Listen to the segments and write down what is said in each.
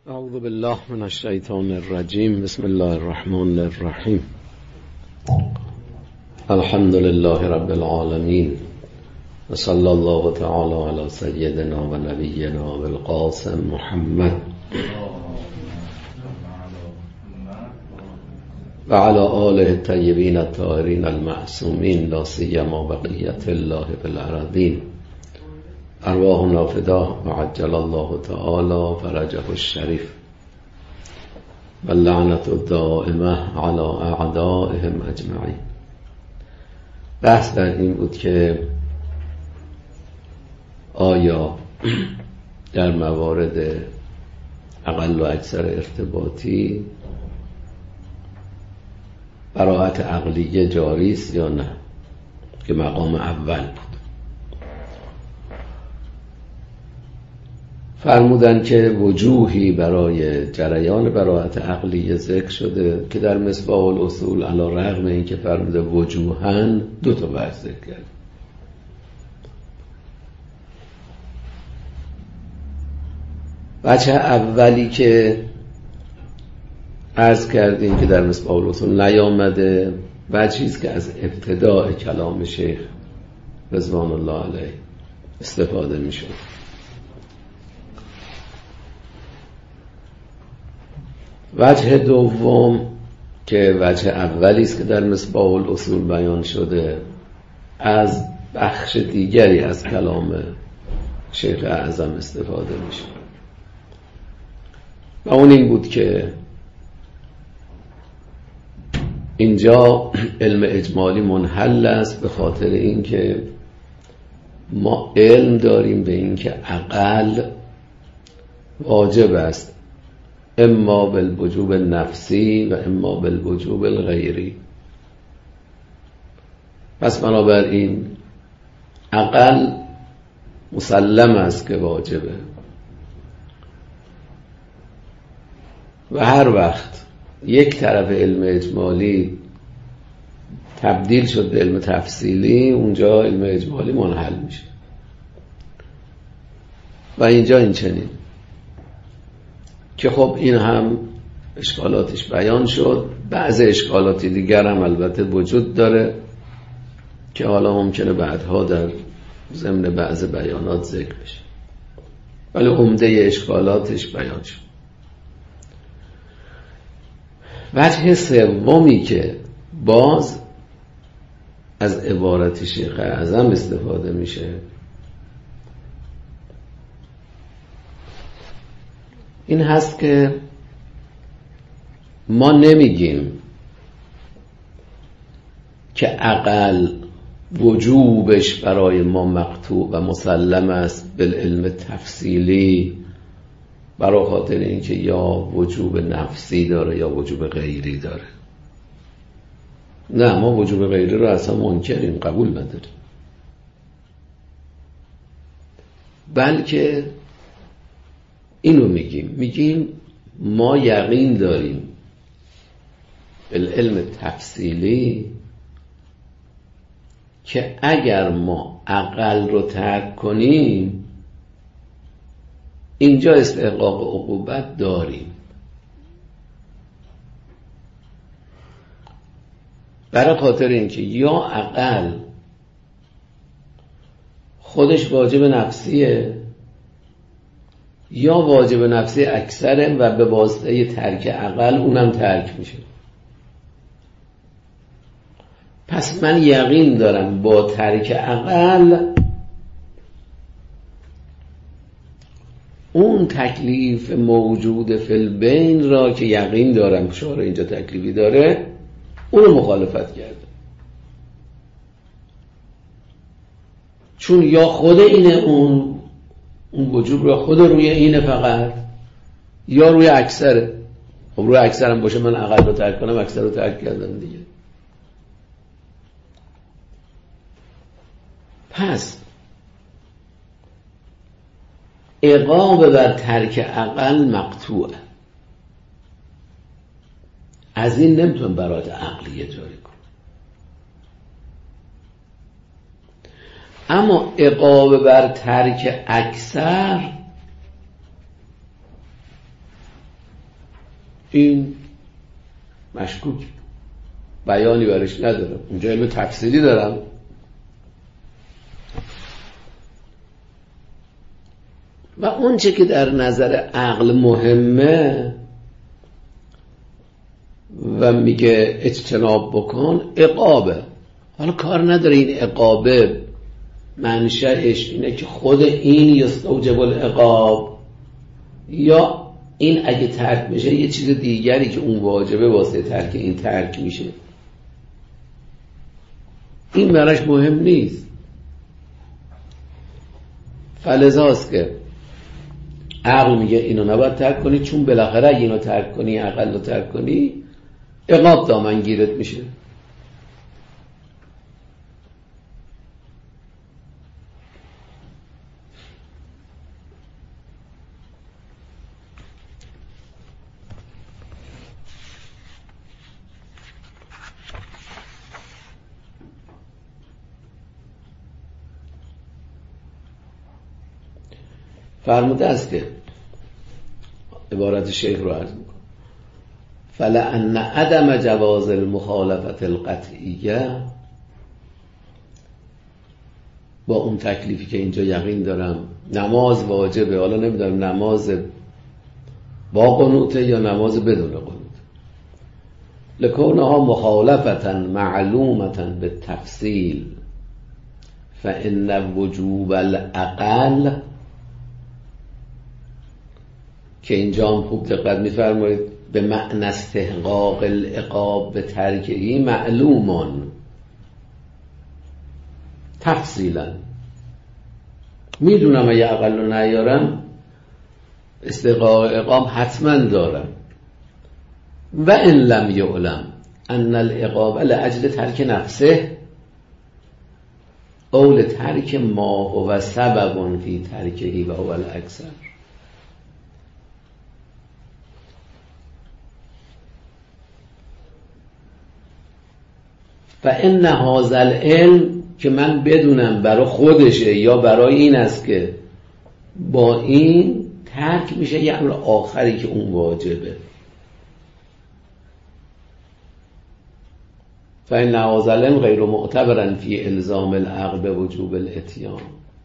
اعوذ بالله من الشیطان الرجیم. بسم الله الرحمن الرحیم. الحمد لله رب العالمین و صلی الله تعالی علی سیدنا و نبینا بالقاسم محمد و علی آله الطیبین الطاهرین المعصومین لا سیما بقیت الله فی الارضین. ارواحنا فداه و عجل الله تعالی فرجه الشریف و لعنت الدائمه علی اعدائهم اجمعین. بحث در این بود که آیا در موارد اقل و اکثر ارتباطی براءت عقلیه جاری است یا نه، که مقام اول بود. فرمودن که وجوهی برای جریان براءت عقلیه ذکر شده که در مصباح الاصول علی رغم این که فرموده وجوهن دو تا بحث ذکر کرد. وجه اولی که عرض کردیم که در مصباح الاصول نیامده، وجهی است که از ابتداء کلام شیخ رضوان الله علیه استفاده می شود. وجه دوم که وجه اولی است که در مصباح الاصول بیان شده، از بخش دیگری از کلام شیخ اعظم استفاده می شود و اون این بود که اینجا علم اجمالی منحل است به خاطر اینکه ما علم داریم به اینکه عقل واجب است، اما بالوجوب نفسی و اما بالوجوب الغیری. پس بنابراین عقل مسلم است که واجبه و هر وقت یک طرف علم اجمالی تبدیل شد به علم تفصیلی، اونجا علم اجمالی منحل میشه. و اینجا این چنین که خب این هم اشکالاتش بیان شد. بعض اشکالات دیگر هم البته وجود داره که حالا ممکنه بعدها در ضمن بعض بیانات ذکر بشه، ولی عمده اشکالاتش بیان شد. وجه سومی که باز از عبارت شیخ اعظم استفاده میشه این هست که ما نمیگیم که عقل وجوبش برای ما مقطوع و مسلم است بالعلم تفصیلی، برای خاطر اینکه یا وجوب نفسی داره یا وجوب غیری داره. نه، ما وجوب غیری رو اصلا منکریم، قبول نداریم، بلکه اینو میگیم ما یقین داریم بالعلم تفصیلی که اگر ما عقل رو ترک کنیم اینجا استحقاق عقوبت داریم. برای خاطر اینکه یا عقل خودش واجب نفسیه یا واجب نفسی اکثره و به واسطه ترک عقل اونم ترک میشه. پس من یقین دارم با ترک عقل اون تکلیف موجود فی البین را که یقین دارم شارع اینجا تکلیفی داره اونو مخالفت کرده، چون یا خود اینه اون وجوب را خود روی اینه فقط، یا روی اکثره. خب روی اکثرم باشه من عقل رو ترک کنم، اکثر رو ترک کردم دیگه. پس عقاب بر ترک عقل مقطوعه، از این نمیتونم برات عقلیه جاری کنم. اما عقاب بر ترک اکثر این مشکوک، بیانی برش ندارم، اونجا علم تفسیری دارم. و اون چه که در نظر عقل مهمه و میگه اجتناب بکن، عقابه. حالا کار نداره این عقابه منشأش اینه که خود این یستوجب العقاب یا این اگه ترک میشه یه چیز دیگری که اون واجبه واسه ترک این ترک میشه. این براش مهم نیست. فلذاست که عقل میگه اینو نباید ترک کنی، چون بالاخره اگه اینو ترک کنی، عقل رو ترک کنی، عقاب دامنگیرت میشه. فرموده است که عبارت شیخ رو عرض میکنم: فلأن عدم جواز المخالفت القطعیه، با اون تکلیفی که اینجا یقین دارم نماز واجبه، حالا نمیدونم نماز با قنوته یا نماز بدون قنوت، لکونها مخالفتا معلومتا بالتفصیل فإن وجوب الأقل، که اینجا هم خوب دقت می‌فرمایید، به معنی استحقاق العقاب به ترکهی معلومان تفصیلا. میدونم اگه اقل رو نیارم استحقاق عقاب حتما دارم. و ان لم یعلم ان العقاب لاجل ترک نفسه او لترک ما هو سبب فی ترکهی و هو الاکثر. فإن هذا العلم، که من بدونم برای خودشه یا برای این است که با این ترک میشه یه امر آخری که اون واجبه. فإن هذا العلم غیر معتبرا فی الزام العقل به وجوب الاتیان.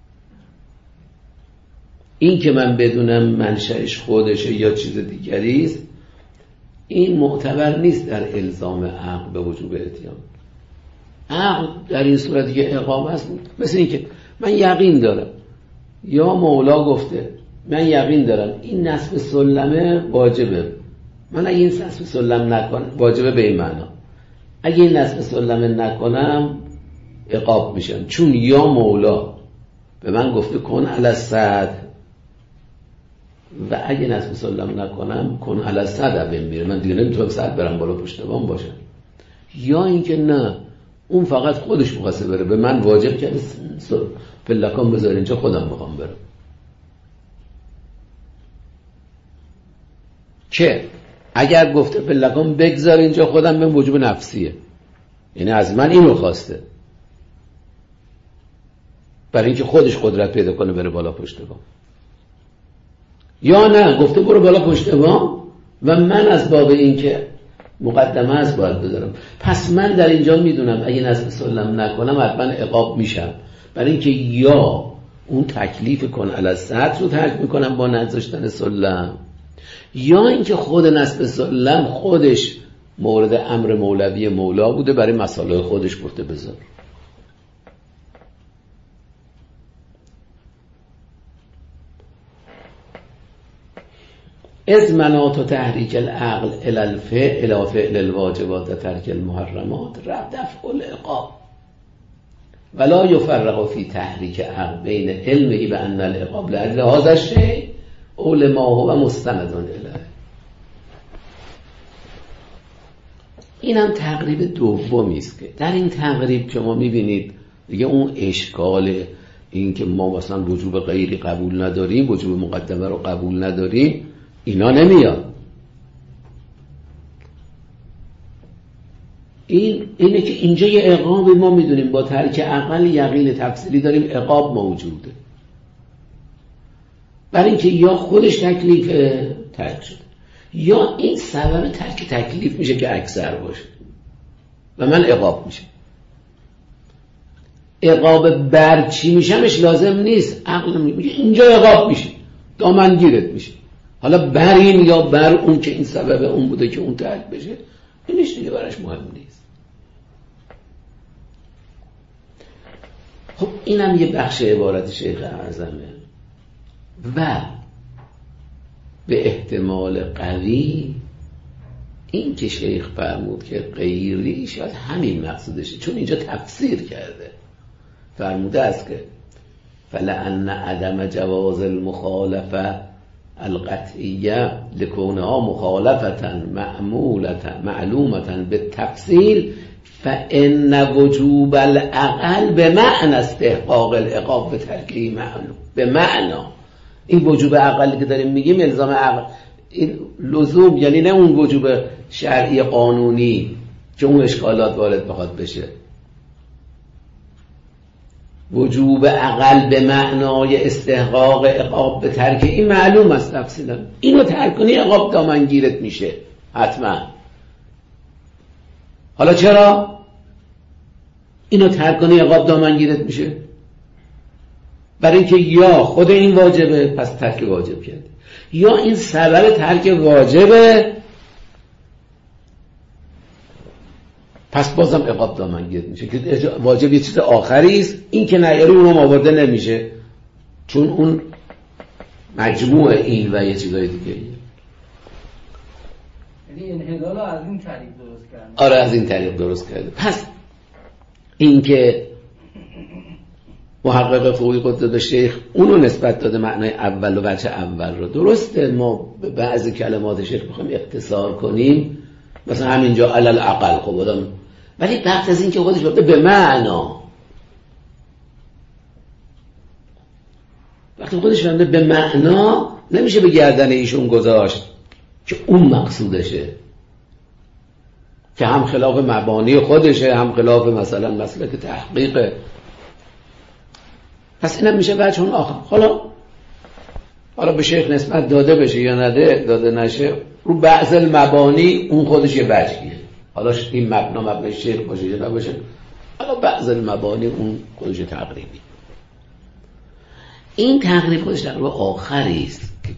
این که من بدونم منشأش خودشه یا چیز دیگری است، این معتبر نیست در الزام عقل به وجوب اتیان. عقل در این صورتی که اقامه است، مثل این که من یقین دارم یا مولا گفته من یقین دارم این نصب سلمه واجبه، من اگه این نصب سلم نکنم واجبه به این معنا، اگه این نصب سلمه نکنم عقاب میشم، چون یا مولا به من گفته کن علی الصد و اگه نصب سلم نکنم کن علی الصد بمیره، من دیگه نمیتونم صد برم بالا پشت بام باشم. یا اینکه نه، اون فقط خودش می‌خواسته بره، به من واجب کرده پلکان بذار اینجا، خودم میخوام برم. که اگر گفته پلکان بگذار اینجا، خودم به وجوب نفسیه، یعنی از من اینو خواسته برای اینکه خودش قدرت پیدا کنه بره بالا پشت بام. یا نه، گفته برو بالا پشت بام و من از باب این که مقدمه است باید بذارم، پس من در اینجا میدونم اگه نصب سلم نکنم حتما عقاب میشم، برای اینکه یا اون تکلیف کن علی الصد رو ترک میکنم با نذاشتن سلم، یا اینکه خود نصب سلم خودش مورد امر مولوی مولا بوده، برای مسائل خودش گفته بذار. از مناط تحریک العقل الى فعل الواجبات و ترک المحرمات دفع العقاب ولا یفرق فی تحریک عقل بین علمه بان العقاب لاجل هذا الشیء او لما هو مستند الیه. این هم تقریب دومی است که در این تقریب که ما میبینید دیگه اون اشکال این که ما مثلا وجوب غیری قبول نداریم، وجوب مقدمه رو قبول نداریم، اینا نمیاد. اینه که اینجا یه عقاب ما میدونیم با ترک عقل یقین تفصیلی داریم عقاب موجوده، برای اینکه یا خودش تکلیف ترک شده یا این سبب ترک تکلیف میشه که اکثر باشه و من عقاب میشه. عقاب بر چی میشمش لازم نیست، عقل میگه اینجا عقاب میشه، دامنگیرت میشه. حالا بر این یا بر اون که این سبب اون بوده که اون ترک بشه، اینش دیگه براش مهم نیست. خب اینم یه بخش عبارت شیخ اعظمه و به احتمال قوی این که شیخ فرمود که غیری شاید همین مقصودشه، چون اینجا تفسیر کرده، فرموده است که فلأن عدم جواز المخالفه القطعیه لکونها مخالفتا معلومتا به تفصیل فإن وجوب العقل به معنی استحقاق العقاب به ترکه معلوم. به معنا این وجوب عقل که داریم میگیم الزام عقل، این لزوم یعنی نه اون وجوب شرعی قانونی که اون اشکالات وارد بخواد بشه. وجوب عقل به معنای استحقاق عقاب به ترک این معلوم است تفصیلا. اینو ترک کنی عقاب دامنگیرت میشه حتما. حالا چرا؟ اینو ترک کنی عقاب دامنگیرت میشه؟ برای اینکه یا خود این واجبه پس ترک واجب کرد، یا این سبب ترک واجبه پس بازم عقاب دامنگیرت میشه که واجب یه چیز آخری است، این که نیاری اونم آورده نمیشه چون اون مجموع این و یه چیزای دیگه. یعنی انحلال رو از این طریق درست کرده. آره از این طریق درست کرده. پس این که محقق فوقی قدرت شیخ اونو نسبت داده معنای اول و وجه اول رو، درسته ما به بعضی کلمات شیخ بخوایم اختصار کنیم مثلا همینجا علل عقل خب آدم، ولی بعد از این که خودش گفته به معنا، وقتی خودش فهمده به معنا نمیشه به گردن ایشون گذاشت که اون مقصودشه که هم خلاف مبانی خودشه هم خلاف مثلا مسلک تحقیقه. پس اینم میشه وجه اون آخر. حالا به شیخ نسبت داده بشه یا نده داده نشه رو بعض المبانی اون خودش یه وجهیه. حالا این مبنای شیخ باشه یا نباشه، حالا بعض المبانی اون خودش تقریبی. این تقریب خودش تقریب آخری است که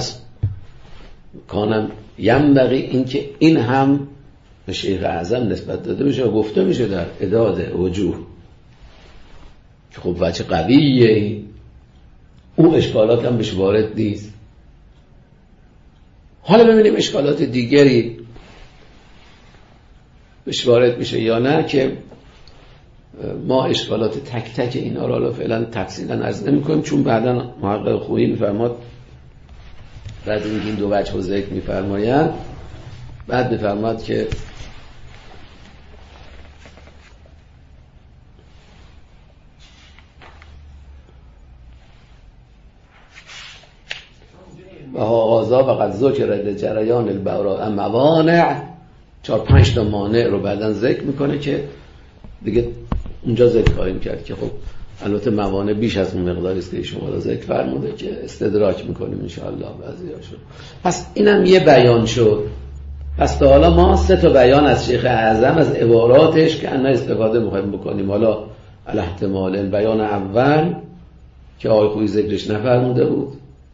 کانم ینبغی این که این هم به شیخ اعظم نسبت داده بشه و گفته میشه در اعداد وجوه که خب وجه قویه، اون اشکالات هم بهش وارد نیست. حالا ببینیم اشکالات دیگری بهش وارد میشه یا نه، که ما اشکالات تک تک اینا رو فعلا تفصیلا عرض نمی‌کنیم چون بعدا محقق خویی میفرماد بعد این دو وجه رو ذکر میفرمایند، بعد میفرماد که و آزا و قد ذکر جریان البراء موانع 4-5 تا مانع رو بعدن ذکر میکنه که دیگه اونجا ذکر خواهیم کرد که خب البته موانع بیش از اون مقداری است که شما رو ذکر فرموده که استدراک میکنیم انشاءالله بعضیاشو. پس اینم یه بیان شد. پس تا حالا ما 3 تا بیان از شیخ اعظم از عباراتش که انا استفاده میخوایم بکنیم. حالا الاحتمال بیان اول که آقای خویی ذکرش نفرموده بود،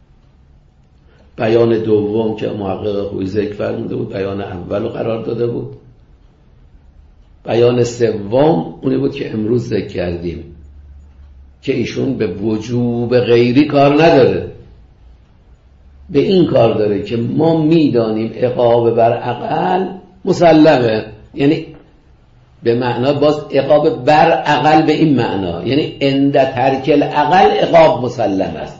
بیان دوم که محقق خویی ذکر فرموده بود بیان اول رو قرار داده بود، بیان سوم اونی بود که امروز ذکر کردیم که ایشون به وجوب غیری کار نداره، به این کار داره که ما میدانیم عقاب بر عقل مسلمه، یعنی به معنا باز عقاب بر عقل به این معنا یعنی عند ترک العقل عقاب مسلم است.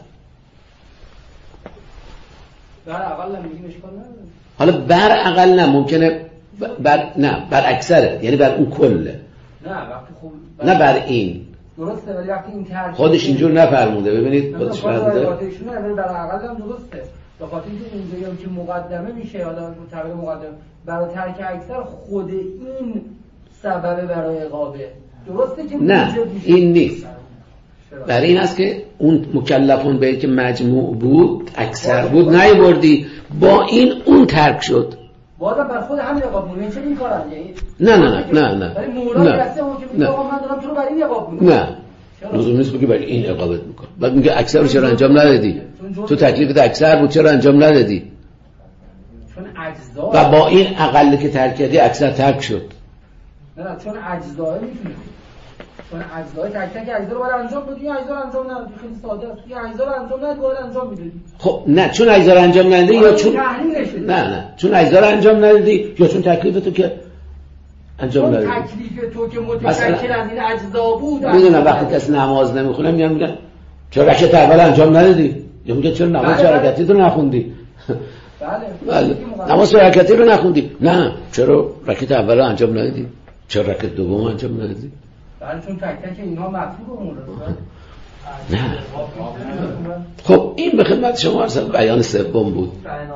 بر عقل هم میگیم اشکال نداره. حالا بر عقل نه ممکنه بر اکثره یعنی بر اون کله، نه وقتی خوب نه بر این درسته، ولی وقتی این ترک خودش اینجور نفرموده. ببینید خودش فرموده ولی بر عقل هم درسته، به خاطر اینکه اونجایی هم که مقدمه میشه حالا تعبیر مقدمه برای ترک اکثر خود این سبب برای عقابه، درسته که نه این نیست. برای این است که اون مکلفون به که مجموع بود اکثر بود نیاوردی، با این اون ترک شد. بازم بر خود همین عقاب می‌کنه. چه این کارن؟ نه ولی مولا میرسه اون که میگه آقا من دارم تو رو برای این عقاب می‌کنم. نه لزوم نیست بگی برای این عقابت می‌کنم. بعد میگه اکثر رو چرا انجام ندادی؟ تو تکلیفت اکثر بود چرا انجام ندادی؟ چون اجزا و با این اقل که ترک کردی اکثر ترک شد. نه چون اجزا میتونی، چون اجزای تک تک اجزا رو باید انجام بدی، اجزا رو انجام ندادی، خیلی ساده است. یه اجزا رو انجام ندادی باید انجام میدادی. خب نه چون اجزا رو انجام ندادی یا چون نه چون اجزا رو انجام ندادی یا چون تکلیف تو که انجام ندادی. تکلیف تو که متشکل از این اجزا بود. میدونم وقتی کسی نماز نمیخونه میگن چرا رکعت اول انجام ندادی؟ یا میگه چرا نماز رکعتی رو نخوندی؟ بله نماز رکعتی رو نخوندی؟ نه چرا رکعت اول رو انجام ندادی؟ چرا رکعت دوم انجام ندادی؟ بله چون تک تک اینها مطلوب اون نه. خب این به خدمت شما اصلا بیان سوم بود. یعنی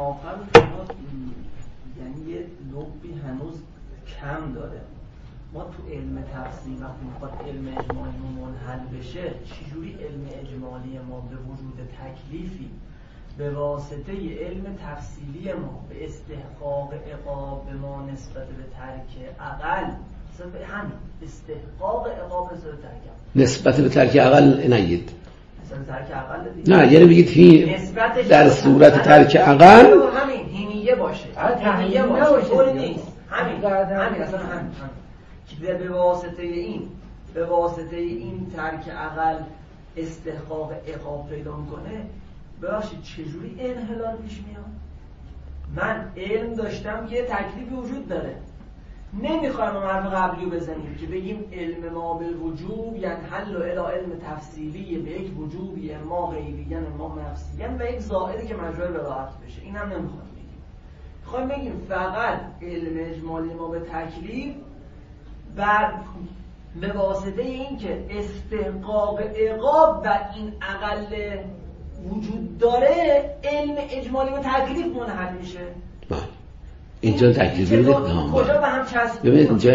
یه لبی هنوز کم داره. ما تو علم تفسیر وقتی میخواد علم اجمالی منحل بشه، چجوری علم اجمالی ما به وجود تکلیفی به واسطه علم تفصیلی ما به استحقاق عقاب ما نسبت به ترک اقل، همین استحقاق عقاب نسبت به ترک اقل نگید. نه یعنی بگید هی در صورت ترک اقل همین هینیه باشه، تهیه باشه، طوری نیست. همین اصلا همین که به واسطه این ترک اقل استحقاق عقاب پیدا میکنه. ببخشید چجوری انحلال پیش میاد؟ من علم داشتم یه تکلیفی وجود داره، نمیخوایم حرف قبلی رو بزنیم که بگیم علم ما بالوجوب یعنی حل و الی علم تفصیلی به یک وجوبی اما غیبی یعنی اما نفسی و یک زائدی که مجرور براحت بشه. این هم نمیخوایم بگیم. میخوایم بگیم فقط علم اجمالی ما به تکلیف بر به واسطه این که استحقاق عقاب و این اقل وجود داره علم اجمالی به تکلیف منحل میشه. اینجا تکلیفی رو کجا به هم چسب ببینید اینجا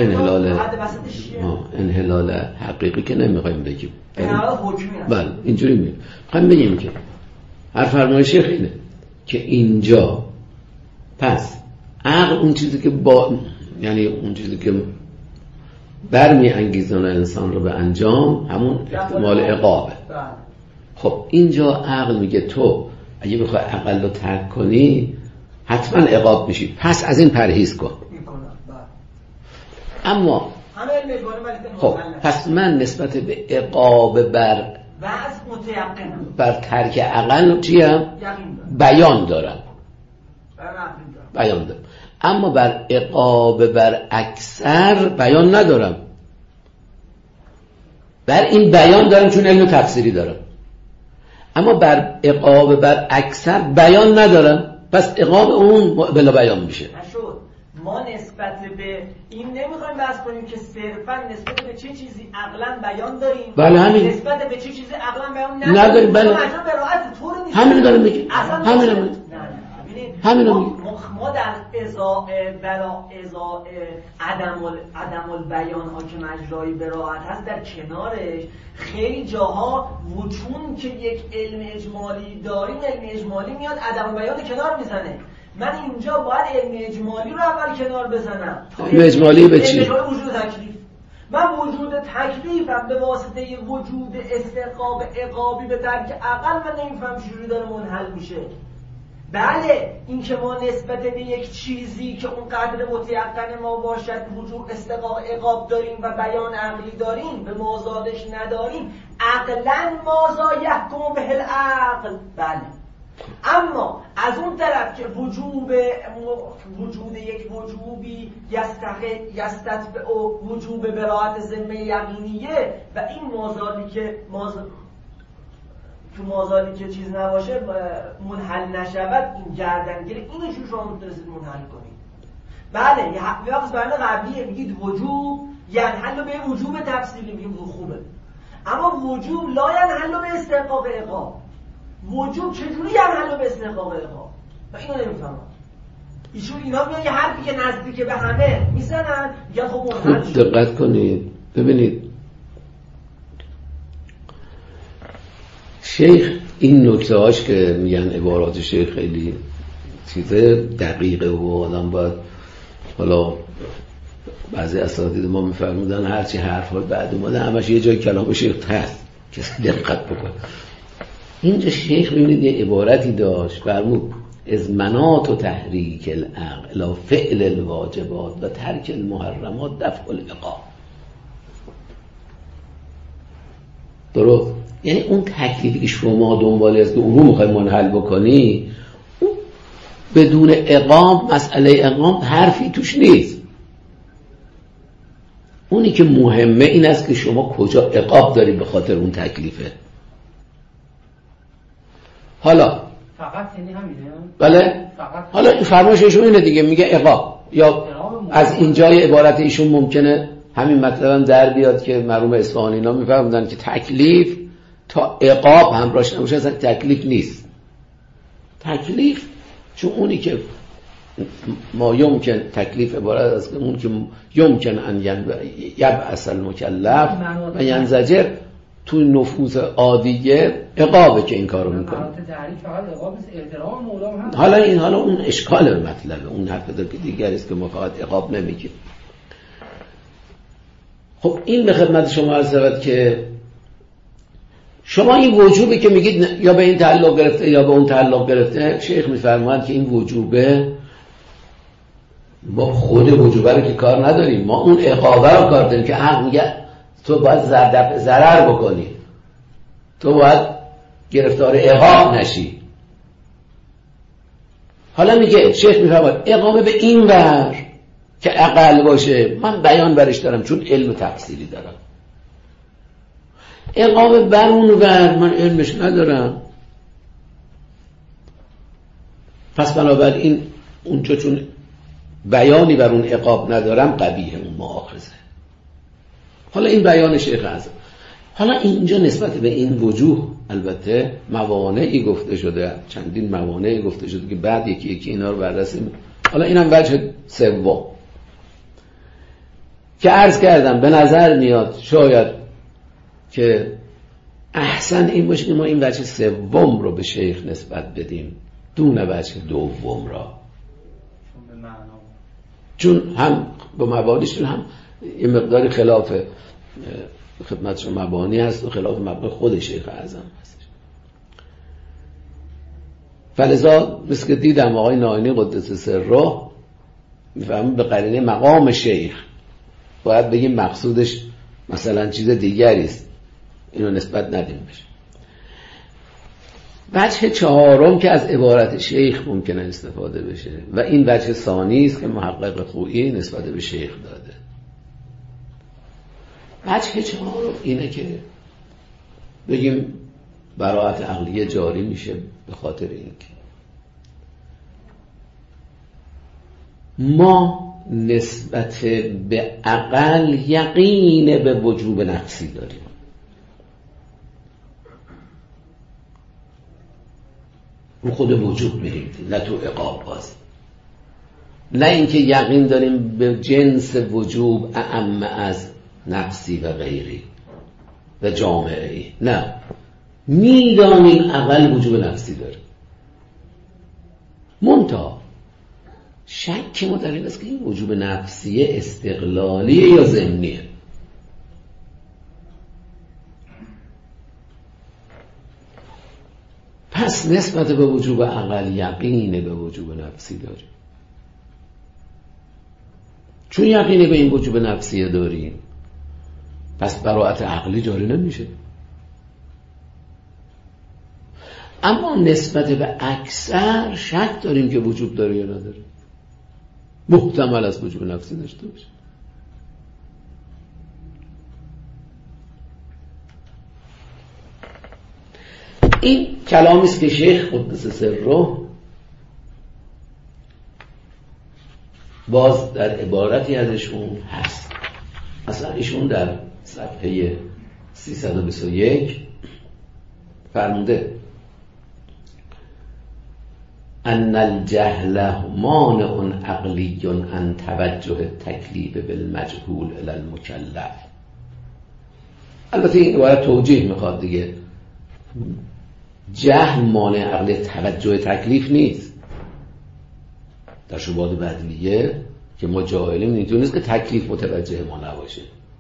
انحلال حقیقی که نمیخوایم بگیم، انحلال حکمی است. بله اینجوری میخوایم بگیم که هر فرمایش شیخ اینه که اینجا پس عقل اون چیزی که یعنی اون چیزی که برمی انگیزونه انسان رو به انجام همون احتمال عقابه. خب اینجا عقل میگه تو اگه بخوای عقل رو ترک کنی حتما عقاب میشی، پس از این پرهیز کن. اما خب پس من نسبت به عقاب بر ترک عقل چیم؟ بیان دارم. اما بر عقاب بر اکثر بیان ندارم. بر این بیان دارم چون علم تفسیری دارم، اما بر عقاب بر اکثر بیان ندارم، پس عقاب اون بلا بیان میشه. ما نسبت به این نمیخوایم بحث کنیم که صرفا نسبت به چه چیزی عقلاً بیان داریم، بله همین. نسبت به چه چیزی عقلاً بیان نداریم. بله همین دارم میگم. همین ما در ازاء عدم البیان ها که مجرای براءت هست در کنارش خیلی جاها وچون که یک علم اجمالی داریم، علم اجمالی میاد عدم بیان کنار میزنه. من اینجا باید علم اجمالی رو اول کنار بزنم. علم اجمالی به چی؟ وجود تکلیف. من وجود تکلیفم به واسطه وجود استحقاق عقابی به ترک عقل من نمیفهم چجوری داره منحل میشه. بله این که ما نسبت به یک چیزی که اون قدر متیقن ما باشد وجود استحقاق عقاب داریم و بیان عقلی داریم به مازادش نداریم، عقلا مازا یحکم به العقل. بله اما از اون طرف که وجود یک وجوبی یستتبع وجوب براءت ذمه یقینیه و این مازادی که چیز نباشه منحل نشود، این گردنگیری اینو چون شما میتونستید منحل کنید. بله یه وقت برنامه قبلیه میگید وجوب ینحل به وجوب تفصیلی، میگیم خوبه، اما وجوب لا ینحل به استحقاق عقاب. وجوب چجوری ینحل به استحقاق عقاب؟ من اینو نمیفهمم. اینا میان یه حرفی که نزدیک به همه میزنن میگن خب منحل شد. دقت کنید ببینید شیخ این نکته هاش که میگن عبارات شیخ خیلی چیزه دقیقه و آدم باید، حالا بعضی اساتید ما میفرمودن هرچی حرف ها بعد اومده همش یه جای کلام شیخ هست کسی دقت بکنه. اینجا شیخ ببینید یه عبارتی داشت فرمود از مناط و تحریک العقل الی فعل الواجبات و ترک المحرمات دفع العقاب. درست؟ یعنی اون تکلیفی که شما دنبال است که اون رو میخوای منحل بکنی، اون بدون عقاب، مسئله عقاب حرفی توش نیست. اونی که مهمه این است که شما کجا عقاب داری به خاطر اون تکلیفه. حالا فقط یعنی همینه؟ بله؟ حالا این فرمایش ایشون اینه دیگه، میگه عقاب، یا از اینجای عبارت ایشون ممکنه همین مطلب هم در بیاد که مرحوم اصفهانی اینا میفهمدن که تکلیف تا عقاب همراهش نباشه اصلا تکلیف نیست. تکلیف چون اونی که ما یمکن تکلیف عبارت از اون که یمکن ان یبعث المکلف و ینزجر تو نفوذ عادیه عقابه که این کارو میکنه. حالا اون اشکال مطلبه، اون حرف دیگری است که ما فقط عقاب نمیگیم. خب این به خدمت شما عرض شود که شما این وجوبی که میگید یا به این تعلق گرفته یا به اون تعلق گرفته، شیخ میفرماند که این وجوبه ما خود وجوبه رو که کار نداریم، ما اون عقابه رو کار داریم که حق میگه تو باید ضرر بکنی، تو باید گرفتار عقاب نشی. حالا میگه شیخ میفرماید عقابه به این ور که اقل باشه من بیان برش دارم چون علم تفصیلی دارم، عقاب بر اون ور من علمش ندارم، پس بنابراین اونجا چون بیانی بر اون عقاب ندارم قبیه اون مؤاخذه. حالا این بیان شیخ اعظم. حالا اینجا نسبت به این وجوه البته موانعی گفته شده، چندین موانعی گفته شده که بعد یکی یکی اینا رو بررسی. حالا اینم وجه سوم که عرض کردم به نظر میاد شاید که احسن این باشه که ما این وجه سوم رو به شیخ نسبت بدیم دون وجه دوم را، چون هم با مبانیشون هم یه مقداری خلاف خدمتشون مبانی هست و خلاف مبانی خود شیخ اعظم هست. فلذا مثل که دیدم آقای ناینی قدس سره میفهمم به قرینه مقام شیخ باید بگیم مقصودش مثلا چیز دیگری است، اینو نسبت ندیم بشه. وجه چهارم که از عبارت شیخ ممکنه استفاده بشه و این وجه ثانی است که محقق خویی نسبت به شیخ داده. وجه چهارم اینه که بگیم براءت عقلیه جاری میشه به خاطر اینکه ما نسبت به عقل یقین به وجوب نفسی داریم. رو خود وجوب میریم نه تو عقاب باز، نه اینکه یقین داریم به جنس وجوب اعم از نفسی و غیری و جامعه‌ای، نه میدانیم عقل وجوب نفسی داره. منتها شک ما در این است که این وجوب نفسیه استقلالیه یا ضمنیه. پس نسبت به وجوب عقل یقین به وجوب نفسی داریم. چون یقین به این وجوب نفسیه داریم پس براءت عقلی جاری نمیشه. اما نسبت به اکثر شک داریم که وجوب داره یا نداره، محتمل از وجوب نفسی داشته باشه. این کلامی است که شیخ قدس سره باز در عبارتی ازشون هست. مثلا ایشون در صفحه 321 فرموده ان الجهل مانع عقلی عن توجه تکلیف بالمجهول الی المکلف. البته این عبارت توجیه میخواد دیگه، جهل مانع عقل توجه تکلیف نیست. در شبهات بدلیه که ما جاهلیم اینطور نیست که تکلیف متوجه ما نباشه.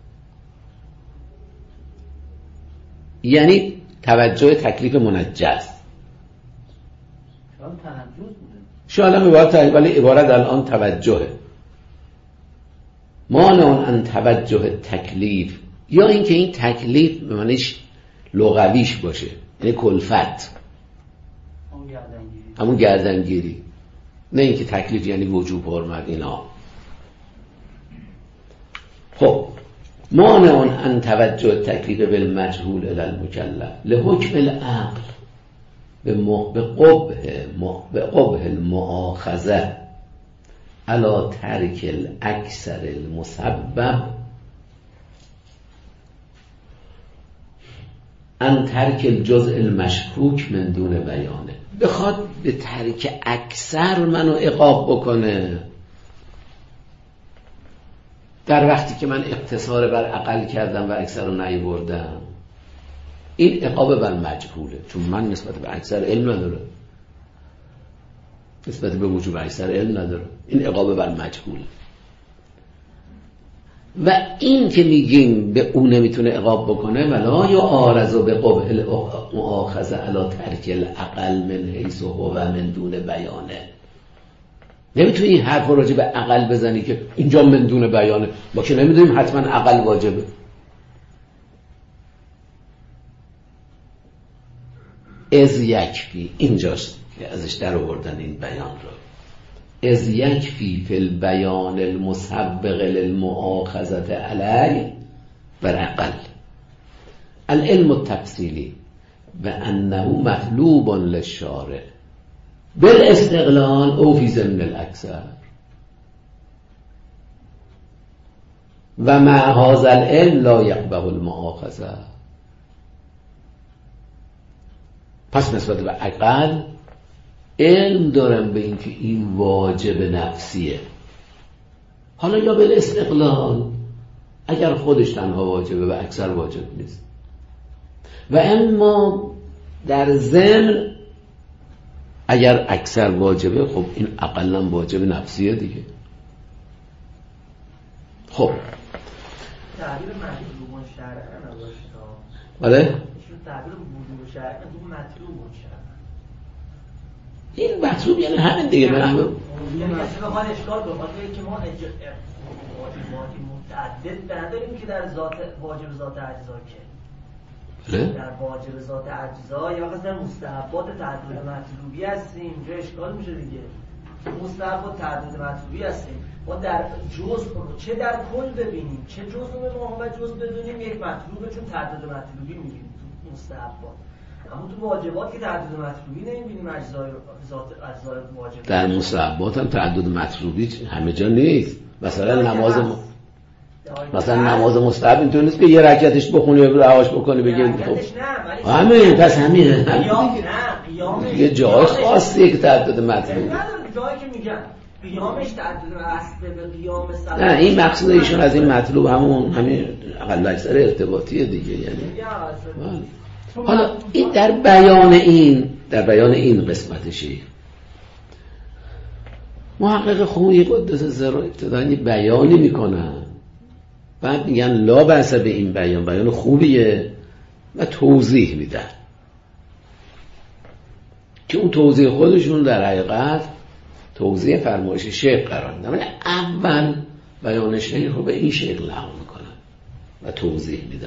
یعنی توجه تکلیف منجز شاید هم عبارت، ولی عبارت الان توجهه. مانع ان توجه تکلیف، یا اینکه این تکلیف به معنیش لغویش باشه، یعنی کلفت، همون گردنگیری، نه اینکه تکلیف یعنی وجوب حرمت اینا. خب مانع ان توجه تکلیف بالمجهول الی المکلف لحکم العقل به قبح المؤاخذه علی ترک الاکثر المسبب ان ترک الجزء المشکوک من دون بیانه. بخواد به ترک اکثر منو عقاب بکنه در وقتی که من اقتصار بر اقل کردم و اکثر رو نیاوردم. این عقاب بر مجهوله، چون من نسبت به اکثر علم نداره، نسبت به وجوب اکثر علم نداره. این عقاب بر مجهوله. و این که میگیم به اون نمیتونه عقاب بکنه ولا یا آرزو به قبح المؤاخذه علی ترک الاقل من حیث هو من دون بیانه. نمیتونی این حرف رو راجع به اقل بزنی که اینجا من دون بیانه، ما که نمیدونیم حتما اقل واجبه. از یکفی، اینجاست که ازش در آوردن این بیان رو. از یکفی فی البیان المسبق للمؤاخذه علی بر اقل العلم التفصیلی و انه مطلوب للشارع بالاستقلال او فی ضمن الاکثر و مع هذا العلم لا یقبح المؤاخذه. پس نسبت به اقل علم دارم به اینکه این واجب نفسیه، حالا یا بالاستقلال اگر خودش تنها واجبه و اکثر واجب نیست، و اما در ضمن اگر اکثر واجبه خب این اقل هم واجب نفسیه دیگه. خب تعبیر مطلوب شرعا نباشه. بله تعبیر وجوب شرعا تو مطلوب شرعا. این مطلوب یعنی همین دیگه. من همه یعنی اصلا بخواد اشکال بخاطر که ما واجباتی متعدد نداریم که در ذات واجب ذات اجزا که در واجب ذات اجزا یا مثلا مستحبات تعدد مطلوبی هستیم. اینجا اشکال میشه دیگه. مستحبات تعدد مطلوبی هستیم، ما در جزء چه در کل ببینیم چه جزء به ما جزء بدونیم یک مطلوبه، چون تعدد مطلوبی میگیم تو مستحبات. اما تو واجبات که تعدد مطلوبی نمیبینیم، اجزای ذات اجزای واجب. در مستحبات هم تعدد مطلوبی همه جا نیست. مثلا نماز مستحب اینطور نیست که یه رکعتش بخونی و رهاش بکنی بگی همین پس همینه. یه جای خاصیه که تعدد مطلوب جایی که میگن قیامش تعدد اصله به قیام صلاح. نه این مقصود ایشون از این مطلوب همین اقل اکثر ارتباطیه دیگه. یعنی حالا این در بیان این قسمتشه. محقق خویی قدس سره ابتداً یه بیانی میکنن، بعد میگن لا بأس به این بیان خوبیه و توضیح میدن که اون توضیح خودشون در حقیقت توضیح فرمایش شیخ قرار میدن. اول بیان شیخ رو به این شکل نقل میکنن و توضیح میدن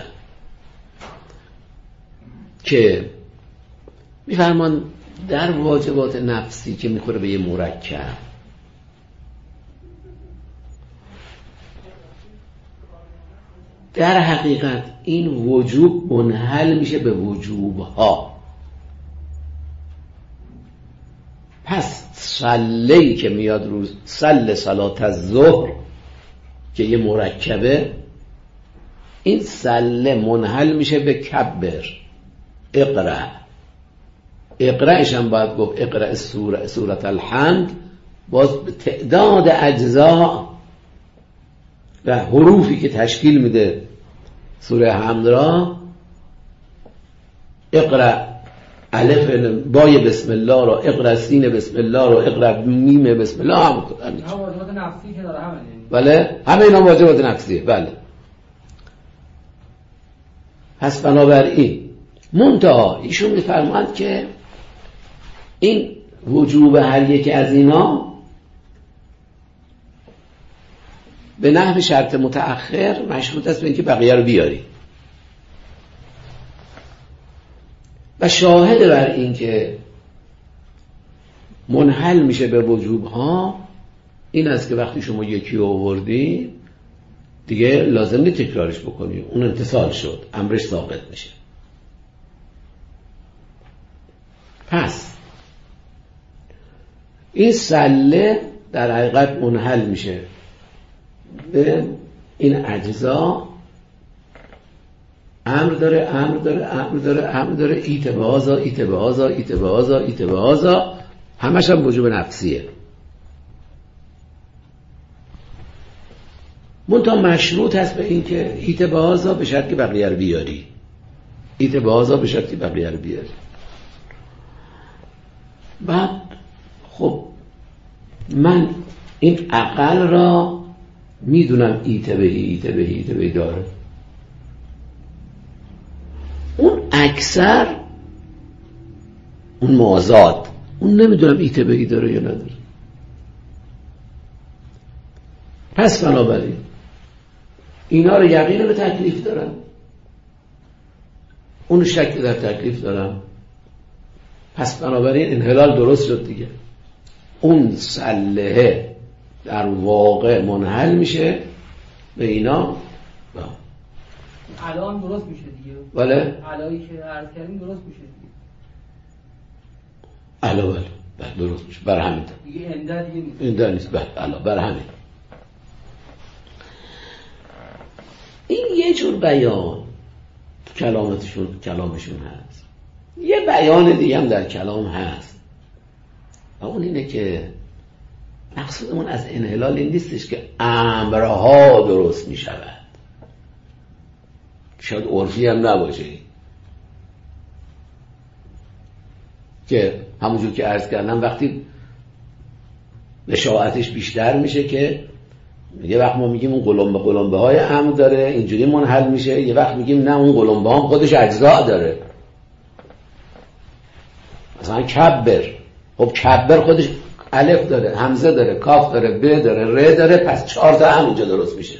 که میفرمان در واجبات نفسی که میخوره به یه مرکب، در حقیقت این وجوب منحل میشه به وجوبها. پس صله‌ای که میاد روز صلات الظهر که یه مرکبه، این صله منحل میشه به کبر اقرأش هم باید گفت اقرأ سورة الحمد، باز به تعداد اجزا و حروفی که تشکیل میده سوره حمد را اقرأ الف بای بسم الله رو، اقرا سین بسم الله رو، اقرا میم بسم الله هم واجبات نفسی که داره همین. بله همه اینا واجبات نفسیه. بله. پس بنابراین منتها ایشون میفرماند که این وجوب هر یک از اینا به نحو شرط متأخر مشروط است به اینکه بقیه رو بیاری و شاهد بر این که منحل میشه به وجوب ها این است که وقتی شما یکی رو آوردی دیگه لازم نیست تکرارش بکنی، اون امتثال شد، امرش ثابت میشه. پس این سله در حقیقت منحل میشه به این اجزا، امر داره ایت به هازا همش هم وجوب نفسیه. منتها مشروط هست به این که ایت به هازا به شرط که بقیه رو بیاری، بعد خب من این عقل را میدونم ایت بهی داره، اون اکثر اون مازاد اون نمیدونم ایت بهی داره یا نداره. پس بنابراین اینا رو یقین به تکلیف دارم، اون شک در تکلیف دارم، پس بنابراین انحلال درست شد دیگه. اون سلهه در واقع منحل میشه به اینا. الان درست میشه دیگه. بله علایی که عرض کردیم درست میشه دیگه. بله درست میشه. بر همین دیگه انده نیست. بله بر همین. این یه جور بیان کلامشون هست. یه بیان دیگه هم در کلام هست و اون اینه که مقصودمون از انحلال این نیستش که امرها درست می شود، شاید عرفی هم نباشه که همونجور که عرض کردم وقتی نشاعتش بیشتر میشه که یه وقت ما میگیم اون قلمبه های امر داره اینجوری منحل میشه، یه وقت میگیم نه اون قلمبه هم خودش اجزا داره. مثلا کبر، خب کبر خودش الف داره، همزه داره، کاف داره، ب داره، ر داره، پس 4 تا همونجا درست میشه.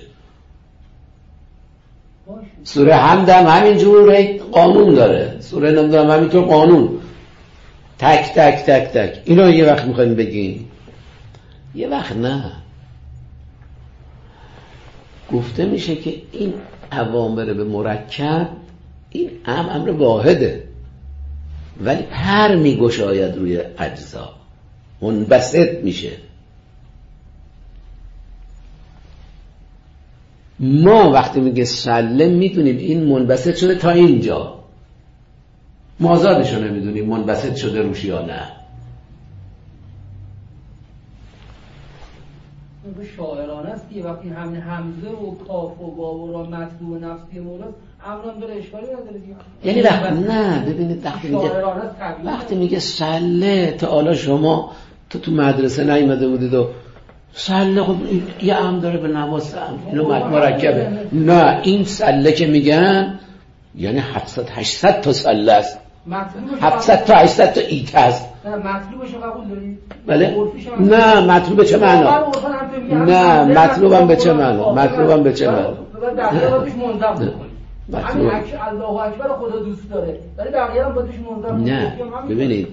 سوره حمد هم همینجور قانون داره، سوره نمیدونم همینطور قانون تک تک تک تک. اینو یه وقت میخوایم بگیم، یه وقت نه. گفته میشه که این اوامر به مرکب این امر واحده ولی پر میگشاید روی اجزا، منبسط میشه. ما وقتی میگه سلم میدونیم این منبسط شده تا اینجا، مازادشو نمیدونیم منبسط شده روش یا نه. شاعرانه است که وقتی همین همزه و کاف و واو و را مطلوب نفسی مورد امران داره اشکالی نداره دیگه. یعنی وقتی نه ببینید وقتی میگه سله تعالی شما تو مدرسه نیومده بودید و سله خب یه امر داره به نواس امر اینو مرکبه. نه این سله که میگن یعنی 700-800 تا سله است، 700 تا 800 تا ایت هست. نه مطلوبش رو قبول دارید؟ بله؟ نه مطلوب چه معنا؟ نه مطلوبم به چه معنا؟ مطلوبم به چه معنا؟ بقیه رو توش منظم بکنید. همین الله اکبر خدا دوست داره ولی بقیه هم با توش منظم. نه ببینید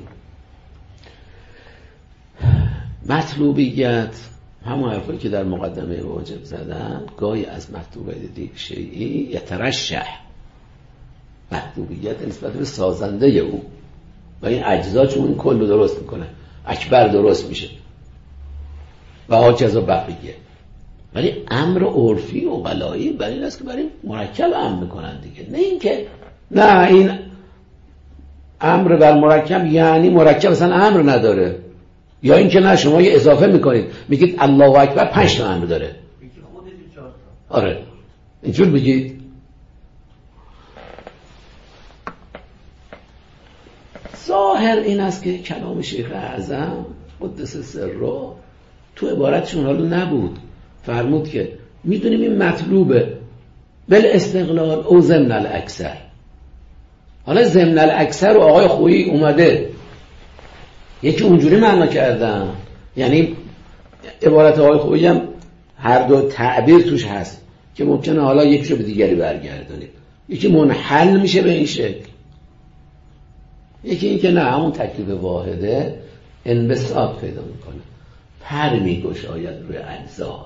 مطلوبیت همون حرفی که در مقدمه واجب زدن گاهی از مطلوبیت شیئی یترشح، مطلوبیت نسبت به سازنده او و این اجزا چون این کل رو درست میکنه، اکبر درست میشه و هاکذا بقیه. ولی امر عرفی و غلایی برای این است که برای مرکب امر میکنن دیگه، نه این که نه این امر بر مرکب یعنی مرکب اصلا امر نداره، یا این که نه شما یه اضافه میکنید میگید الله اکبر 5 تا امر داره. آره اینجور بگید. ظاهر این است که کلام شیخ اعظم قدس سره تو عبارتشون حالا نبود، فرمود که میدونیم این مطلوبه بل استقلال او ضمن الاکثر. حالا ضمن الاکثر و آقای خویی اومده یکی اونجوری معنا کردن، یعنی عبارت آقای خویی هم هر دو تعبیر توش هست که ممکنه حالا یکیشو به دیگری برگردونیم. یکی منحل میشه به این شکل، یکی این که نه همون تکلیف واحده انبساط پیدا میکنه، پر میگشاید روی اجزا.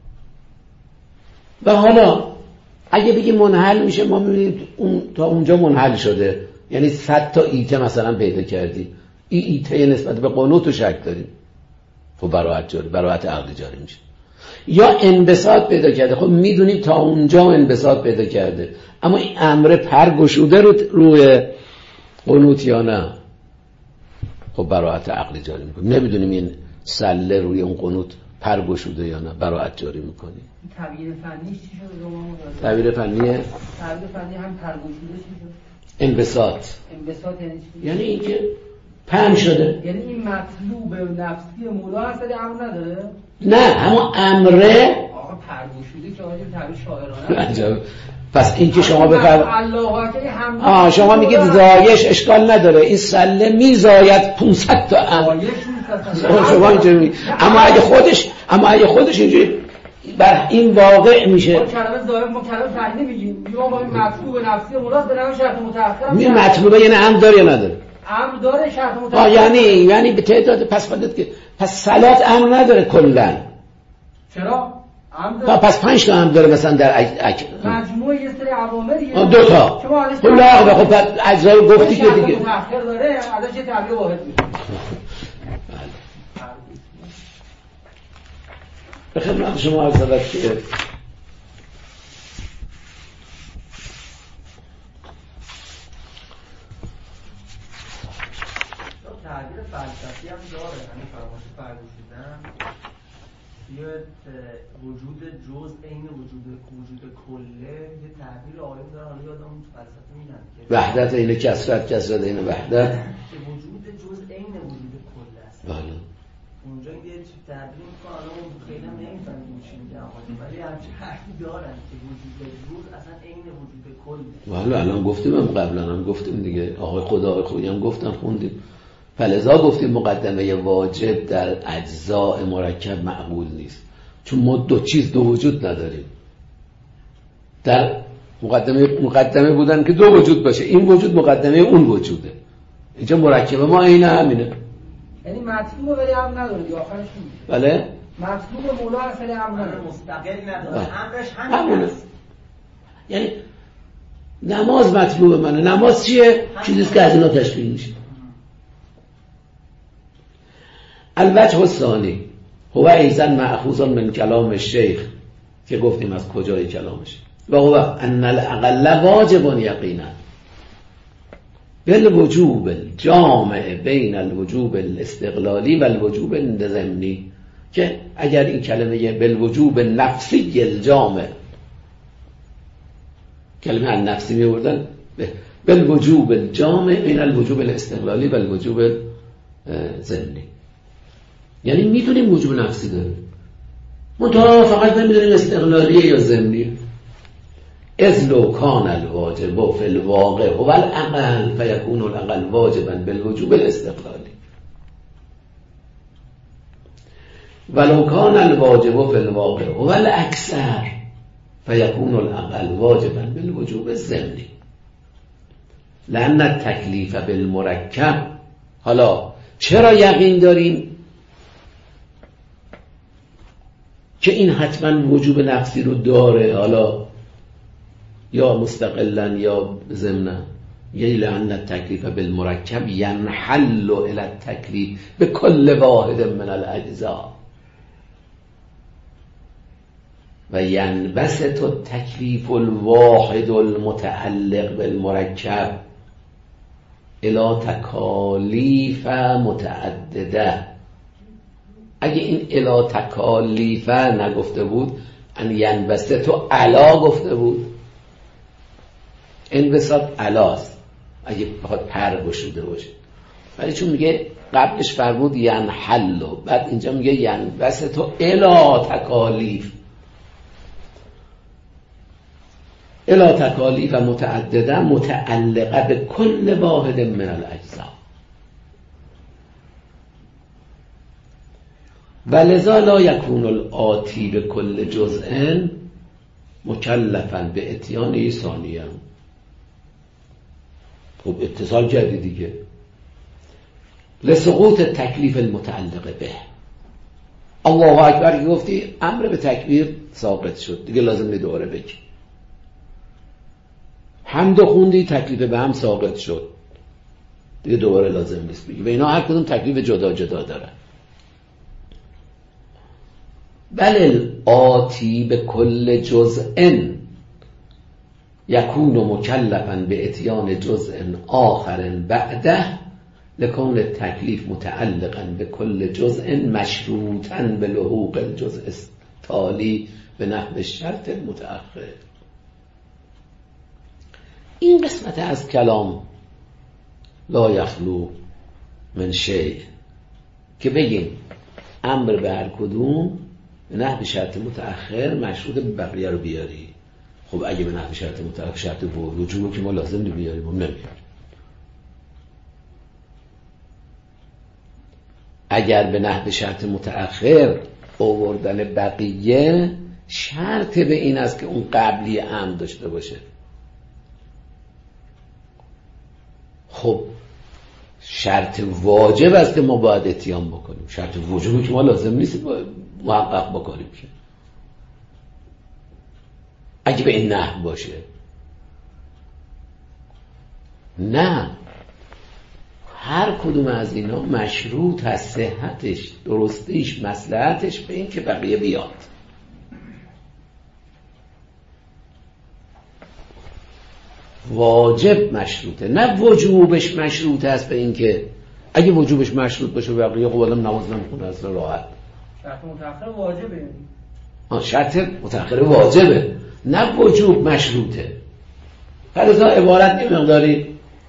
و حالا اگه بگی منحل میشه، ما میبینیم تا اونجا منحل شده، یعنی 100 تا ایته مثلا پیدا کردی، این ایته نسبت به قنوت و شک داریم، خب براحت عقلی جاری میشه. یا انبساط پیدا کرده، خب میدونیم تا اونجا انبساط پیدا کرده، اما این امر پر گشوده روی قنوت یا نه، خب براحت عقلی جاری میکنیم. نمیدونیم این سله روی اون قنوت پر گشوده یا نه، براحت جاری میکنیم. تعبیر فنیش چی شد؟ تعبیر فنی هم پر گشوده چی شد؟ انبساط یعنی چی؟ یعنی اینکه پهن شده. یعنی این مطلوب نفسی مولا هست ولی امر نداره؟ نه، اما امره آقا پر گشوده که آقا تعبیر شاعرانه. عجب. پس این که شما بفرمایید شما میگید زایش اشکال نداره، این سله میزاید 500 تا شما اینجوری، اما اگه خودش اینجوری بر این واقع میشه. ما کلمه زایش ما کلمه فنی میگیم، ما با این مطلوب نفسی مراد به نام شرط متأخر می مطلوبه، یعنی امر داره یا نداره؟ امر داره، شرط متأخر یعنی به تعداد پس صلات امر نداره کلا. چرا؟ پس 5 تا امر داره مثلا در مجموعه یه سری عواملی 2 تا. خب اجزای گفتی که دیگه متأخر داره، ازش یه تعبیر واحد میشه. به خدمت شما عرض شود که تعبیر فلسفی هم داره، همین فراموش فرگوشیدن یه وجود جز عین وجود کله، یه تعبیر آیه داره، حالا یادم تو فلسفه میگن که وحدت عین کثرت عین وحدت، که وجود جز عین وجود کله است. بله اونجا یه تعبیر میکنه، حالا اون خیلی هم نمیفهمیم چی میگن، ولی همچین حرفی دارن که وجود جز اصلا عین وجود کله. بله الان گفتیم، قبلا هم گفتیم دیگه، آقای خویی هم گفتن، خوندیم. فلذا گفتیم مقدمه واجب در اجزاء مرکب معقول نیست، چون ما دو وجود نداریم. در مقدمه بودن که 2 وجود باشه، این وجود مقدمه اون وجوده، اینجا مرکب ما عین همینه. یعنی مطلوب ولی امر نداره دیگه، آخرش میشه. بله مطلوب مولا اصلا امر نداره، مستقل نداره، امرش همینه. یعنی نماز مطلوب منه. نماز چیه؟ چیزیست که از اینا تشکیل میشه. الوجه الثانی هو ایضا مأخوذ من کلام الشیخ، که گفتیم از کجای کلامش، و هو ان الاقل واجب یقینا بالوجوب الجامع بین الوجوب الاستقلالی و الوجوب الضمنی، که اگر این کلمه بالوجوب نفسی الجامع، کلمه النفسی می آوردن، بالوجوب الجامع بین الوجوب الاستقلالی و الوجوب الضمنی، یعنی میدونیم وجوب نفسی داره، منتها فقط نمیدونیم استقلالیه یا ضمنیه. اذ لو کان الواجب فی الواقع هو الاقل فیکون الاقل واجبا بالوجوب الاستقلالی، ولو کان الواجب فی الواقع هو الاکثر فیکون الاقل واجبا بالوجوب الضمنی، لأن التکلیف بالمرکب. حالا چرا یقین داریم که این حتما وجوب نفسی رو داره، حالا یا مستقلا یا ضمنا؟ یعنی لأن التکلیف بالمرکب ینحل الی التکلیف بكل واحد من الاجزاء و ینبسط التکلیف الواحد المتعلق بالمرکب الی تکالیف متعدده. اگه این الی تکالیف نگفته بود، ان ینبسط تو علا گفته بود، انبساط علاست اگه بخواد پر گشوده باشه. ولی چون میگه قبلش فرمود ینحلو، بعد اینجا میگه ینبسطو الی تکالیف، الی تکالیف و متعدده متعلقه به کل واحد من الاجزا. ولذا لا یکون الآتی به کل جزء مکلفا به اتیان ثانیه. خب اتصال کردی دیگه. لسقوط تکلیف المتعلق به. الله اکبر گفتی امر به تکبیر ساقط شد دیگه، لازم دوباره بگی. حمد خوندی تکلیف به هم ساقط شد دیگه، دوباره لازم نیست بگی. و اینا هر کدوم تکلیف جدا جدا دارن. بل آتی به کل جزء یکون مکلفا به اتیان جزء آخر بعده لکون تکلیف متعلقا به کل جزء مشروطا به لحوق الجزء تالی به نحو شرط متأخر. این قسمت از کلام لا یخلو من شیء که بگیم امر به هر کدوم به نحو شرط متأخر مشروط به بقیه رو بیاری. خب اگه به نحو شرط متأخر شرط وجوب که ما لازم بیاریم هم نمیاریم. اگر به نحو شرط متأخر آوردن بقیه شرط به این است که اون قبلی امر داشته باشه. خب شرط واجب است که ما باید اتیان بکنیم، شرط وجوبی که ما لازم نیست محقق بکنیم که اگه به این نحو باشه. نه، هر کدوم از اینا مشروط هست صحتش، درستیش، مصلحتش به این که بقیه بیاد. واجب مشروطه، نه وجوبش مشروط است به این که اگه وجوبش مشروط باشه بقیه خب آدم نماز نمیخونه اصلا راحت. شرط متأخر واجبه. شرط متأخر واجبه، نه وجوب مشروطه. فلذا عبارت یه مقداری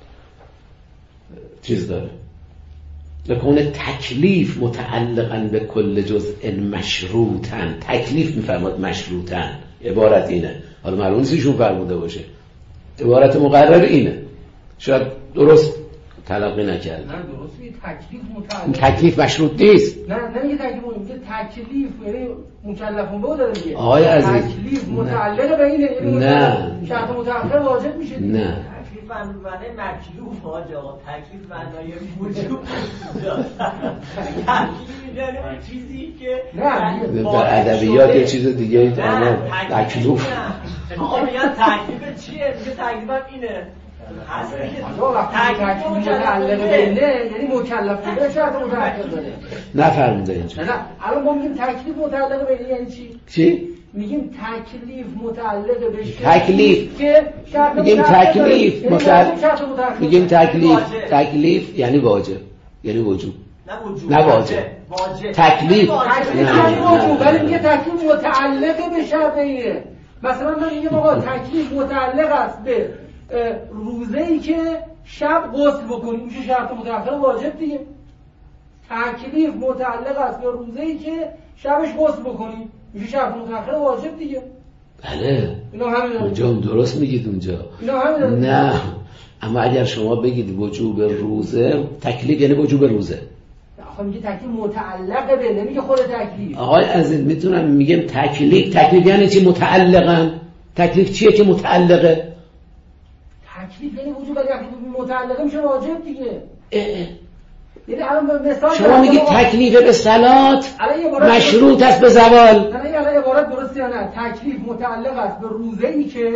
چیز داره. لکون تکلیف متعلقا به کل جزء مشروطا، تکلیف میفرماد مشروطا، عبارت اینه. حالا معلوم نیست ایشون فرموده باشه، عبارت مقرر اینه. شاید درست تلقی نکرد. نه درست نیست. تکلیف متعلق، تکلیف مشروط نیست. نه نمیگه تکلیف، میگه تکلیف یعنی مکلفون به داره میگه. آقای عزیز تکلیف متعلق به اینه، یعنی نه شرط متأخر واجب میشه دیگه. نه تکلیف معنی مکلوف آقا، تکلیف معنی وجوب تکلیف یعنی چیزی که در ادبیات یه چیز دیگه ای تمام. تکلیف آقا میگن تکلیف چیه؟ میگه تکلیفم اینه. تکلیف متعلق به اینه یعنی مکلف بوده شرط متأخر داره. نفرموده اینجا. نه الان ما میگیم تکلیف متعلق به اینه یعنی چی؟ میگیم تکلیف متعلق به تکلیف که شرط میگیم تکلیف میگیم تکلیف یعنی واجب، یعنی وجوب، نه واجب. تکلیف یعنی وجوب، ولی میگه تکلیف متعلق به شرط اینه. مثلا من میگم آقا تکلیف متعلق است به روزه‌ای که شب غسل بکنیم، میشه شرط متأخر واجب دیگه. تکلیف متعلق است به روزه‌ای که شبش غسل بکنیم، میشه شرط متأخر واجب دیگه. بله اینا همین اونجا درست میگید اونجا. اینا همین نه، اما اگر شما بگید وجوب روزه، تکلیف یعنی وجوب روزه. آخه میگه تکلیف متعلق به، نمیگه خود تکلیف. آقای عزیز میتونم میگم تکلیف یعنی چی؟ متعلقن. تکلیف چیه که متعلقه؟ تکلیف یعنی وجوب، ولی تکلیف متعلقه میشه واجب دیگه. یعنی الان مثال شما میگید تکلیف به صلات مشروط است به زوال. نه الان عبارت درسته یا نه؟ تکلیف متعلق است به روزه‌ای که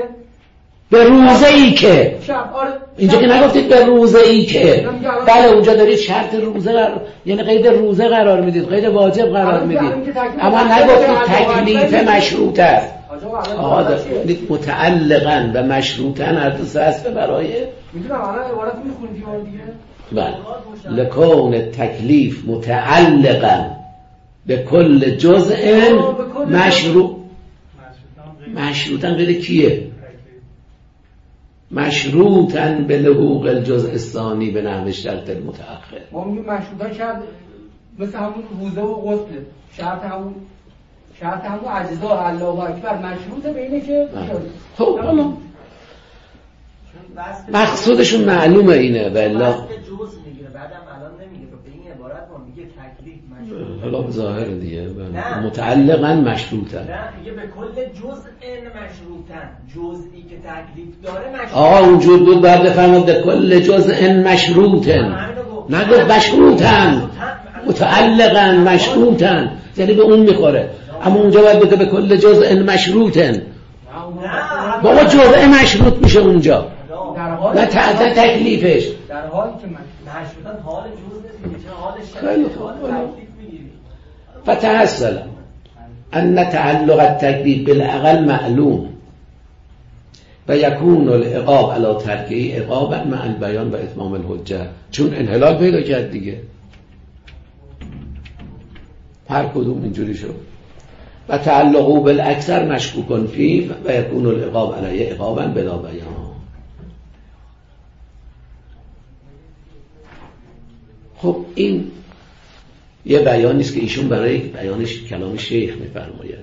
شب. آره اینجا که نگفتید به روزه‌ای که. بله اونجا دارید شرط روزه یعنی قید روزه قرار میدید، قید واجب قرار میدید، اما نگفتید تکلیف مشروط است. آها دارید متعلقاً و مشروطاً هر دو سه است برای. میدونم الان عبارت میخونید یه بار دیگه. بله لکون تکلیف متعلقا به کل جزء مشروطا غیر کیه؟ مشروطاً به لحوق الجزء الثانی به نحو شرط المتأخر. ما میگیم مشروطاً شرط مثل همون روزه و غسل، شرط همون اجزا الله اکبر مشروطه به اینه که خب حالا مقصودشون معلومه اینه والا جزء میگیره بعدم الان نمیگه به این عبارت ما میگه تکلیف مشروط حالا به ظاهر دیگه متعلقاً مشروطه نه میگه به کل جزء مشروطن جزئی که تکلیف داره مشروط. اونجور بود بعد بفرماد به کل جزء مشروطن نگفت مشروطن متعلقاً مشروطن یعنی به اون میخوره اما اونجا باید بگه به کل جزء مشروطن بابا جزء مشروط میشه اونجا نه تحت تکلیفش در حالی که مشروطن حال جزء نیست چه حال خیلی خوب فتحصل ان تعلق التکلیف بالاقل معلوم و یکون العقاب علی ترکه عقابا مع البیان و اتمام الحجه چون انحلال پیدا کرد دیگه هر کدوم اینجوری شد و تعلقو بالاکثر مشکوکن فی و یکون العقاب علیه عقابا بلا بیان. خب این یه بیانی است که ایشون برای بیانش کلام شیخ میفرماید.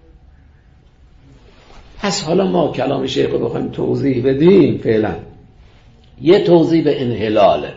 پس حالا ما کلام شیخ رو بخوایم توضیح بدیم فعلا یه توضیح به انحلاله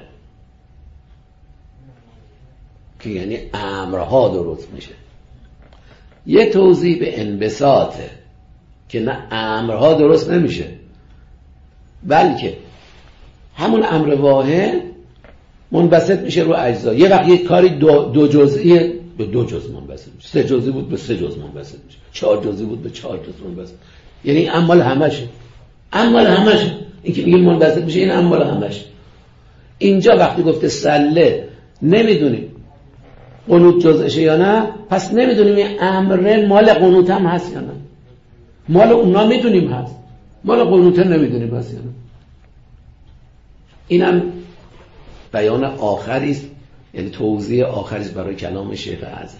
که یعنی امرها درست میشه، یه توضیح به انبساطه که نه امرها درست نمیشه بلکه همون امر واحد منبسط میشه رو اجزا. یه وقت یک کاری دو جزئیه به دو جزء منبسط میشه، 3 جزئی بود به 3 جزء منبسط میشه، 4 جزئی بود به 4 جزء منبسط، یعنی اعمال همشه این که میگه منبسط میشه این اعمال همشه. اینجا وقتی گفته سله نمیدونیم قنوت جزءشه یا نه، پس نمیدونیم این امر مال قنوت هم هست یا نه. مال اونا میدونیم هست، مال قنوت نمیدونیم هست یا نه. اینم بیان آخری است، یعنی توضیح آخری است برای کلام شیخ اعظم.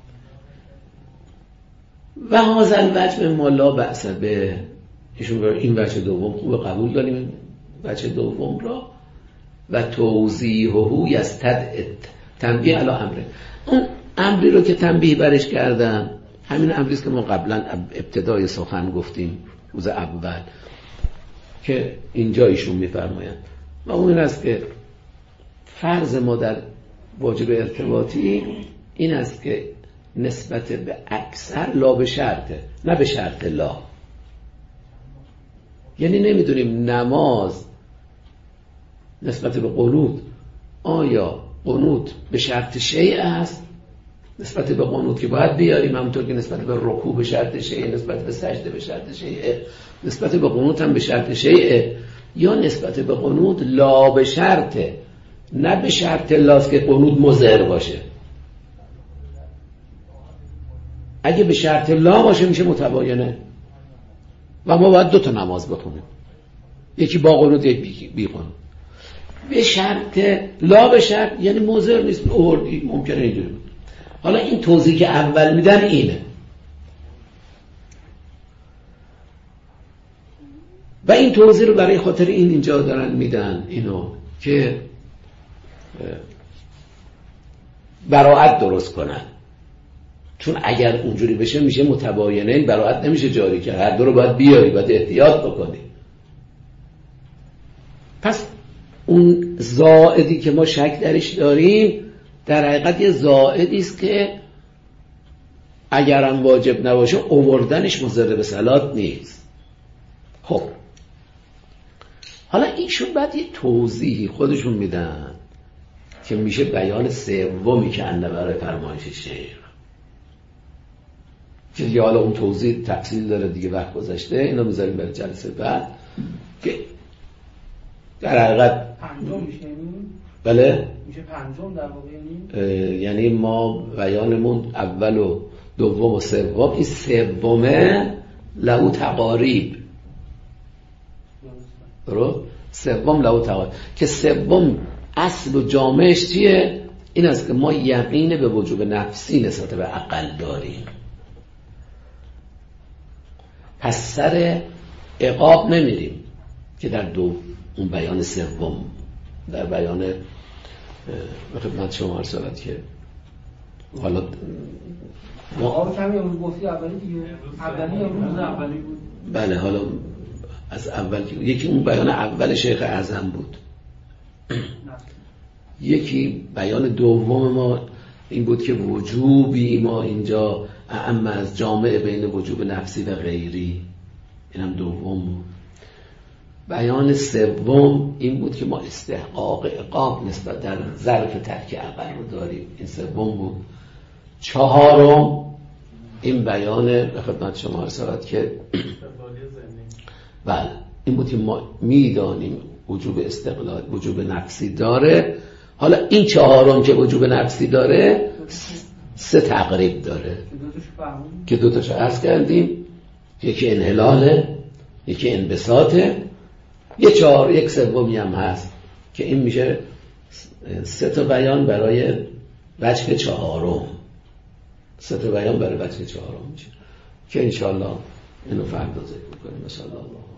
و هذا الوجه ما لا بأس به، ایشون این وجه دوم خوب قبول داریم، وجه دوم را و توضیحه یستدعی تنبیه علی امره. اون امری رو که تنبیه برش کردن همین امری است که ما قبلا ابتدای سخن گفتیم روز اول که اینجا ایشون میفرمایند و اون این است که فرض ما در واجب ارتباطی این است که نسبت به اکثر لا به شرطه نه به شرط لا. یعنی نمیدونیم نماز نسبت به قنوت آیا قنوت به شرط شیء است نسبت به قنوت که باید بیاریم، همونطور که نسبت به رکوع به شرط شیء، نسبت به سجده به شرط شیء، نسبت به قنوت هم به شرط شیء، یا نسبت به قنوت لا به شرطه نه به شرط لاست که قنوت مضر باشه. اگه به شرط لا باشه میشه متباینه و ما باید 2 تا نماز بخونیم، یکی با قنوت یکی بی قنوت. به شرط لا به شرط یعنی مضر نیست، ممکنه اینجوری بود. حالا این توضیح که اول میدن اینه و این توضیح رو برای خاطر اینجا دارن میدن اینو که براءت درست کنن، چون اگر اونجوری بشه میشه متباینه، این براءت نمیشه جاری کرد، هر دو رو باید بیاری، باید احتیاط بکنی. پس اون زائدی که ما شک درش داریم در حقیقت یه زائدی است که اگرم واجب نباشه آوردنش مضر به صلات نیست. خب حالا ایشون بعد یه توضیحی خودشون میدن که میشه بیان سومی که انده برای فرمایش شیخ، که دیگه حالا اون توضیح تفصیل داره دیگه، وقت گذشته، اینو میذاریم برای جلسه بعد که در حقیقت پنجم میشه. بله میشه پنجم در واقع، یعنی ما بیانمون اول و دوم و سوم، این سومه لهو تقاریب رو سوم لهو تقاریب که سوم اصل و جامعش چیه؟ این است که ما یقین به وجوب نفسی نسبت به عقل داریم، پس سر عقاب نمیریم، که در اون بیان سوم، در بیان به خدمت شما عرض شود که حالا ما کمی امروز گفتی اولی دیگه، اولی امروز اولی بود. بله حالا از اول یکی اون بیان اول شیخ اعظم بود، یکی بیان دوم ما این بود که وجوبی ما اینجا اعم از جامع بین وجوب نفسی و غیری، اینم دوم بود. بیان سوم این بود که ما استحقاق عقاب نسبت در ظرف ترک عقل رو داریم، این سوم بود. چهارم این بیان به خدمت شما رسالت که بله این بود که ما میدانیم وجوب استقلال وجوب نفسی داره. حالا این چهارم که وجوب نفسی داره 3 تقریب داره که 2 تاشو عرض کردیم، یکی انحلاله، یکی انبساطه، یک سومی هم هست که این میشه 3 تا بیان برای وجه چهارم، 3 تا بیان برای وجه چهارم میشه که انشالله اینو فردا ذکر کنیم. ان شاء الله.